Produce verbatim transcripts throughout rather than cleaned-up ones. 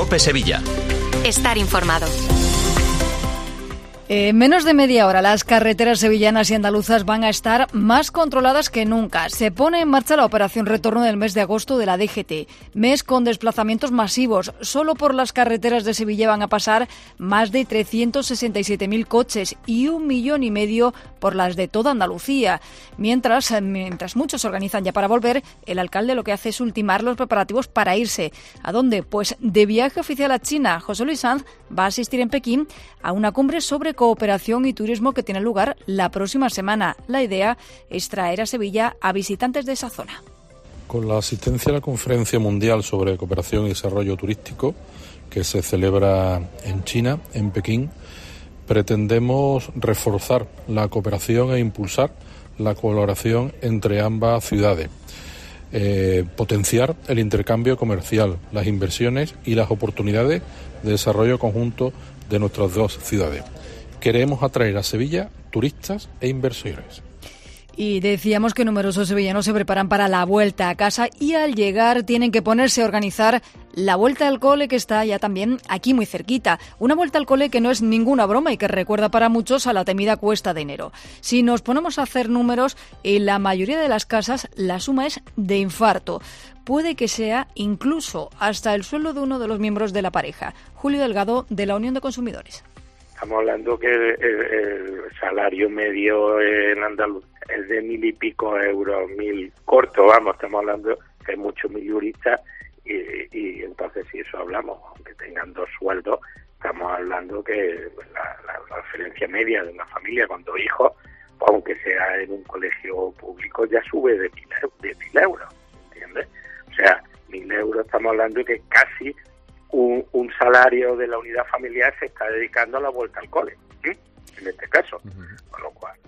COPE Sevilla. Estar informado. En menos de media hora las carreteras sevillanas y andaluzas van a estar más controladas que nunca. Se pone en marcha la operación retorno del mes de agosto de la D G T, mes con desplazamientos masivos. Solo por las carreteras de Sevilla van a pasar más de trescientos sesenta y siete mil coches y un millón y medio por las de toda Andalucía. Mientras, mientras muchos se organizan ya para volver, el alcalde lo que hace es ultimar los preparativos para irse. ¿A dónde? Pues de viaje oficial a China. José Luis Sanz va a asistir en Pekín a una cumbre sobre cooperación y turismo que tiene lugar la próxima semana. La idea es traer a Sevilla a visitantes de esa zona. Con la asistencia a la Conferencia Mundial sobre Cooperación y Desarrollo Turístico, que se celebra en China, en Pekín, pretendemos reforzar la cooperación e impulsar la colaboración entre ambas ciudades, eh, potenciar el intercambio comercial, las inversiones y las oportunidades de desarrollo conjunto de nuestras dos ciudades. Queremos atraer a Sevilla turistas e inversores. Y decíamos que numerosos sevillanos se preparan para la vuelta a casa y al llegar tienen que ponerse a organizar la vuelta al cole, que está ya también aquí muy cerquita. Una vuelta al cole que no es ninguna broma y que recuerda para muchos a la temida cuesta de enero. Si nos ponemos a hacer números, en la mayoría de las casas la suma es de infarto. Puede que sea incluso hasta el sueldo de uno de los miembros de la pareja. Julio Delgado, de la Unión de Consumidores. Estamos hablando que el, el, el salario medio en Andalucía es de mil y pico euros, mil corto, vamos, estamos hablando que hay muchos miluristas y, y entonces si eso hablamos, aunque tengan dos sueldos, estamos hablando que la, la, la referencia media de una familia con dos hijos, aunque sea en un colegio público, ya sube de mil, de mil euros, ¿entiendes? O sea, mil euros estamos hablando que casi Un, un salario de la unidad familiar se está dedicando a la vuelta al cole, ¿sí? En este caso, con lo cual.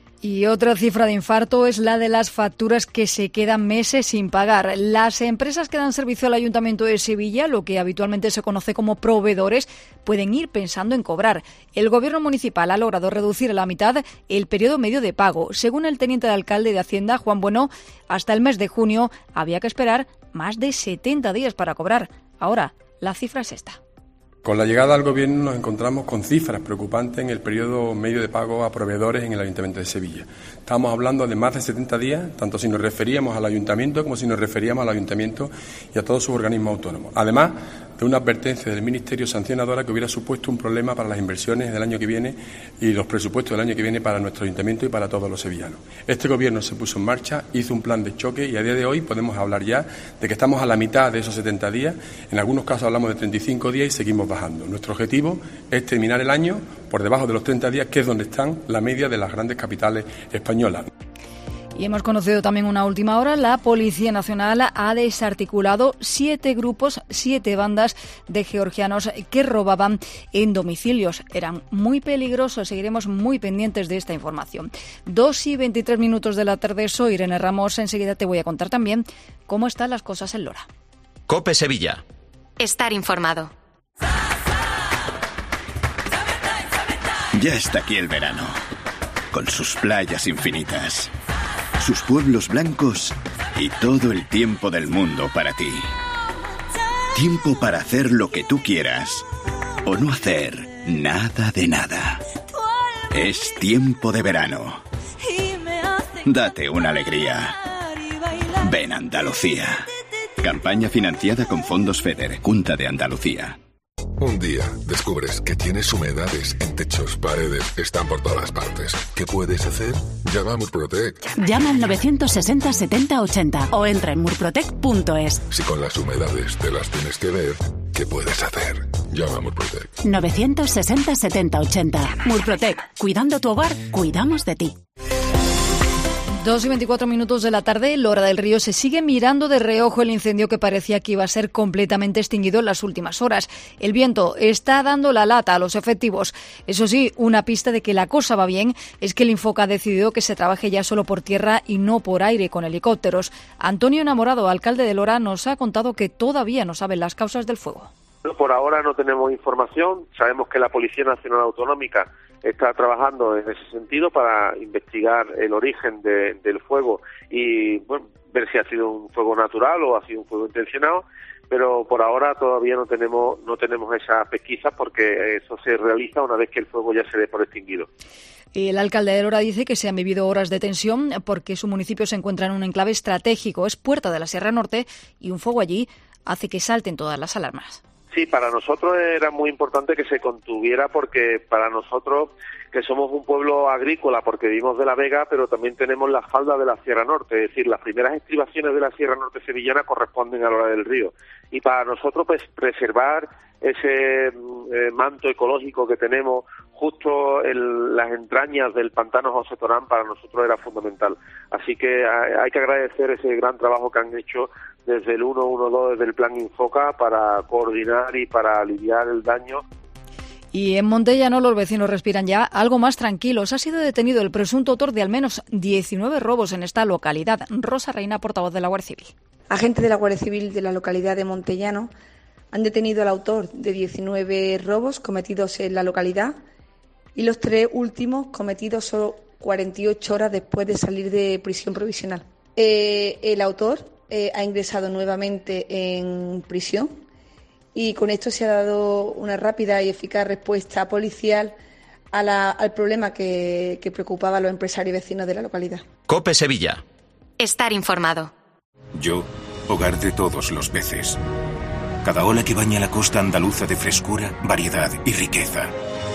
Y otra cifra de infarto es la de las facturas que se quedan meses sin pagar. Las empresas que dan servicio al Ayuntamiento de Sevilla, lo que habitualmente se conoce como proveedores, pueden ir pensando en cobrar. El Gobierno municipal ha logrado reducir a la mitad el periodo medio de pago. Según el teniente de alcalde de Hacienda, Juan Bueno, hasta el mes de junio había que esperar más de setenta días para cobrar. Ahora, la cifra es esta. Con la llegada al Gobierno nos encontramos con cifras preocupantes en el periodo medio de pago a proveedores en el Ayuntamiento de Sevilla. Estamos hablando de más de setenta días, tanto si nos referíamos al Ayuntamiento como si nos referíamos al Ayuntamiento y a todos sus organismos autónomos. Además de una advertencia del Ministerio sancionadora que hubiera supuesto un problema para las inversiones del año que viene y los presupuestos del año que viene para nuestro Ayuntamiento y para todos los sevillanos. Este Gobierno se puso en marcha, hizo un plan de choque y a día de hoy podemos hablar ya de que estamos a la mitad de esos setenta días. En algunos casos hablamos de treinta y cinco días y seguimos bajando. Nuestro objetivo es terminar el año por debajo de los treinta días, que es donde están la media de las grandes capitales españolas. Y hemos conocido también una última hora, la Policía Nacional ha desarticulado siete grupos, siete bandas de georgianos que robaban en domicilios. Eran muy peligrosos, seguiremos muy pendientes de esta información. Dos y veintitrés minutos de la tarde, soy Irene Ramos, enseguida te voy a contar también cómo están las cosas en Lora. COPE Sevilla. Estar informado. Ya está aquí el verano, con sus playas infinitas, sus pueblos blancos y todo el tiempo del mundo para ti. Tiempo para hacer lo que tú quieras o no hacer nada de nada. Es tiempo de verano. Date una alegría. Ven Andalucía. Campaña financiada con fondos FEDER, Junta de Andalucía. Un día descubres que tienes humedades en techos, paredes, están por todas partes. ¿Qué puedes hacer? Llama a Murprotec. Llama al novecientos sesenta setenta ochenta o entra en murprotec punto es. Si con las humedades te las tienes que ver, ¿qué puedes hacer? Llama a Murprotec. novecientos sesenta setenta ochenta. Murprotec. Cuidando tu hogar, cuidamos de ti. Dos y veinticuatro minutos de la tarde, Lora del Río se sigue mirando de reojo el incendio que parecía que iba a ser completamente extinguido en las últimas horas. El viento está dando la lata a los efectivos. Eso sí, una pista de que la cosa va bien es que el Infoca ha decidido que se trabaje ya solo por tierra y no por aire con helicópteros. Antonio Enamorado, alcalde de Lora, nos ha contado que todavía no saben las causas del fuego. Por ahora no tenemos información. Sabemos que la Policía Nacional Autonómica está trabajando en ese sentido para investigar el origen de, del fuego y bueno, ver si ha sido un fuego natural o ha sido un fuego intencionado, pero por ahora todavía no tenemos no tenemos esa pesquisa porque eso se realiza una vez que el fuego ya se dé por extinguido. El alcalde de Lora dice que se han vivido horas de tensión porque su municipio se encuentra en un enclave estratégico, es puerta de la Sierra Norte y un fuego allí hace que salten todas las alarmas. Sí, para nosotros era muy importante que se contuviera porque para nosotros, que somos un pueblo agrícola porque vivimos de la Vega, pero también tenemos la falda de la Sierra Norte, es decir, las primeras estribaciones de la Sierra Norte sevillana corresponden a Lora del Río. Y para nosotros, pues, preservar ese eh, manto ecológico que tenemos justo en las entrañas del pantano José Torán para nosotros era fundamental. Así que hay, hay que agradecer ese gran trabajo que han hecho desde el ciento doce, desde el Plan Infoca, para coordinar y para aliviar el daño. Y en Montellano los vecinos respiran ya algo más tranquilos. Ha sido detenido el presunto autor de al menos diecinueve robos en esta localidad. Rosa Reina, portavoz de la Guardia Civil. Agentes de la Guardia Civil de la localidad de Montellano han detenido al autor de diecinueve robos cometidos en la localidad y los tres últimos cometidos solo cuarenta y ocho horas después de salir de prisión provisional. Eh, el autor eh, ha ingresado nuevamente en prisión y con esto se ha dado una rápida y eficaz respuesta policial a la, al problema que, que preocupaba a los empresarios y vecinos de la localidad. COPE Sevilla. Estar informado. Yo, hogar de todos los peces. Cada ola que baña la costa andaluza de frescura, variedad y riqueza.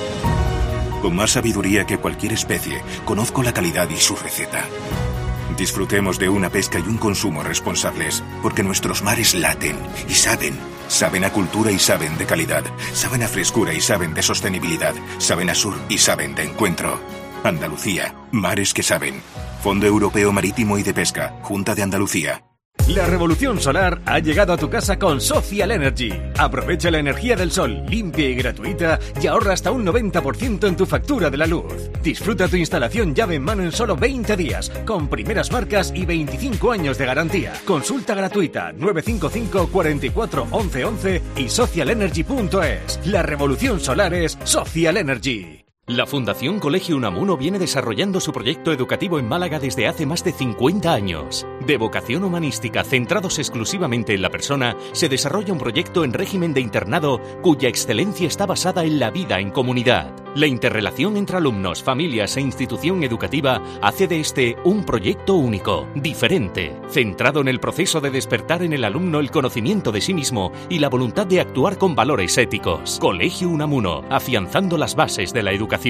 Con más sabiduría que cualquier especie, conozco la calidad y su receta. Disfrutemos de una pesca y un consumo responsables, porque nuestros mares laten y saben. Saben a cultura y saben de calidad. Saben a frescura y saben de sostenibilidad. Saben a sur y saben de encuentro. Andalucía, mares que saben. Fondo Europeo Marítimo y de Pesca, Junta de Andalucía. La revolución solar ha llegado a tu casa con Social Energy. Aprovecha la energía del sol, limpia y gratuita, y ahorra hasta un noventa por ciento en tu factura de la luz. Disfruta tu instalación llave en mano en solo veinte días, con primeras marcas y veinticinco años de garantía. Consulta gratuita nueve cinco cinco, cuatro cuatro, once once y social energy punto es. La revolución solar es Social Energy. La Fundación Colegio Unamuno viene desarrollando su proyecto educativo en Málaga desde hace más de cincuenta años. De vocación humanística, centrados exclusivamente en la persona, se desarrolla un proyecto en régimen de internado cuya excelencia está basada en la vida en comunidad. La interrelación entre alumnos, familias e institución educativa hace de este un proyecto único, diferente, centrado en el proceso de despertar en el alumno el conocimiento de sí mismo y la voluntad de actuar con valores éticos. Colegio Unamuno, afianzando las bases de la educación.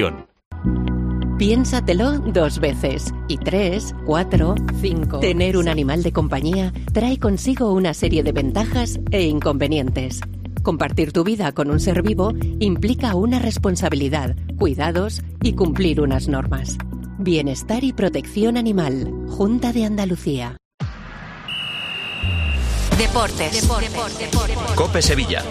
Piénsatelo dos veces. Y tres, cuatro, cinco. Tener un animal de compañía trae consigo una serie de ventajas e inconvenientes. Compartir tu vida con un ser vivo implica una responsabilidad, cuidados y cumplir unas normas. Bienestar y protección animal. Junta de Andalucía. Deportes. Deportes. Deportes. Deportes. COPE Sevilla.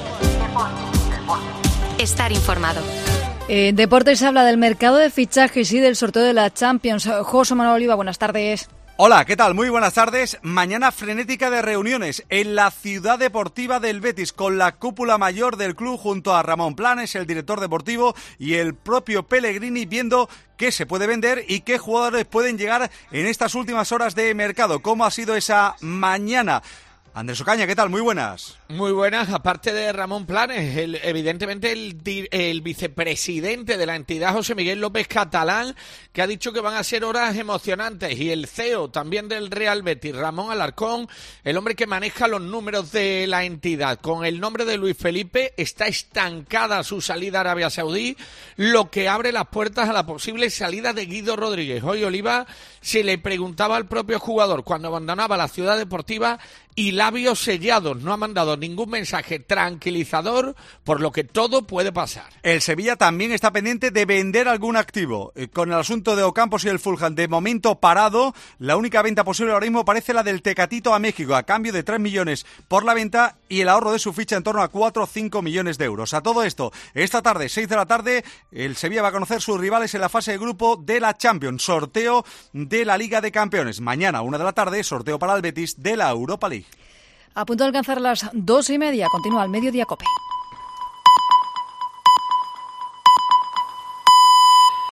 Estar informado. En Deportes se habla del mercado de fichajes y del sorteo de la Champions. José Manuel Oliva, buenas tardes. Hola, ¿qué tal? Muy buenas tardes. Mañana frenética de reuniones en la ciudad deportiva del Betis con la cúpula mayor del club junto a Ramón Planes, el director deportivo, y el propio Pellegrini viendo qué se puede vender y qué jugadores pueden llegar en estas últimas horas de mercado. ¿Cómo ha sido esa mañana? Andrés Ocaña, ¿qué tal? Muy buenas. Muy buenas, aparte de Ramón Planes, el, evidentemente el, el vicepresidente de la entidad, José Miguel López Catalán, que ha dicho que van a ser horas emocionantes, y el C E O también del Real Betis, Ramón Alarcón, el hombre que maneja los números de la entidad. Con el nombre de Luis Felipe está estancada su salida a Arabia Saudí, lo que abre las puertas a la posible salida de Guido Rodríguez. Hoy Oliva se le preguntaba al propio jugador cuando abandonaba la ciudad deportiva y labios sellados, no ha mandado ningún mensaje tranquilizador, por lo que todo puede pasar. El Sevilla también está pendiente de vender algún activo. Con el asunto de Ocampos y el Fulham de momento parado, la única venta posible ahora mismo parece la del Tecatito a México, a cambio de tres millones por la venta y el ahorro de su ficha en torno a cuatro o cinco millones de euros. A todo esto, esta tarde, seis de la tarde, el Sevilla va a conocer sus rivales en la fase de grupo de la Champions, sorteo de la Liga de Campeones. Mañana, una de la tarde, sorteo para el Betis de la Europa League. A punto de alcanzar las dos y media, continúa el Mediodía COPE.